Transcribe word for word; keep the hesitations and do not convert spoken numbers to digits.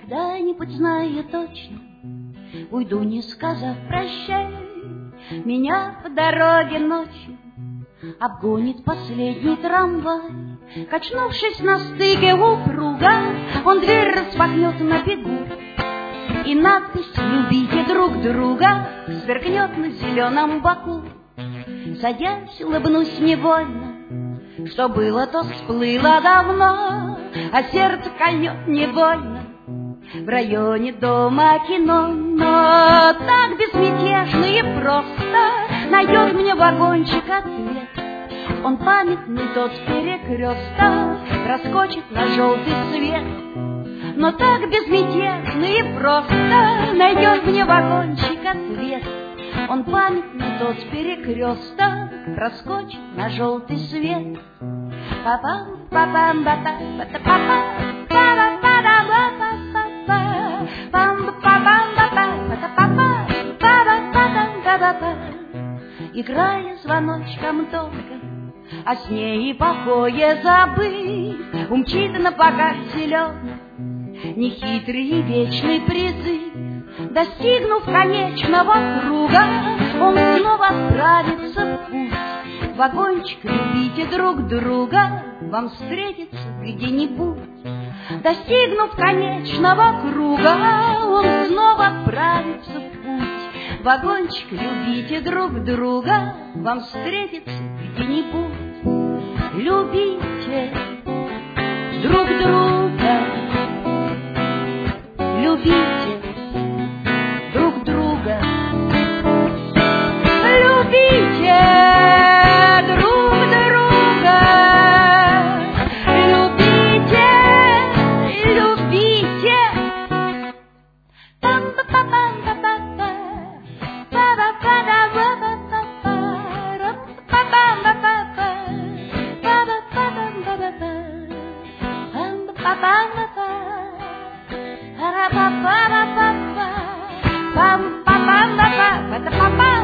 Когда-нибудь, знаю точно, уйду, не сказав прощай. Меня по дороге ночью обгонит последний трамвай. Качнувшись на стыке у пруга, он дверь распахнет на бегу, и надпись «Любите друг друга» сверкнет на зеленом боку. Садясь, улыбнусь невольно, что было, то всплыло давно, а сердце кольнет невольно в районе дома кино. Но так безмятежно и просто найдет мне вагончик ответ. Он памятный тот перекресток проскочит на желтый свет. Но так безмятежно и просто найдет мне вагончик ответ. Он памятный тот перекресток проскочит на желтый свет. Папам, папам, папам, папам, папам, играя звоночком тонко, о сне и покое забыв, умчит на показ зеленый нехитрый и вечный призыв. Достигнув конечного круга, он снова отправится в путь. Вагончик, любите друг друга, вам встретится где-нибудь. Достигнув конечного круга, он снова отправится в путь. Вагончик, любите друг друга, вам встретится где-нибудь. Любите друг друга, любите друг друга, любите друг друга, любите, любите. Pam pam pam pam pam pam pam pam pam pam pam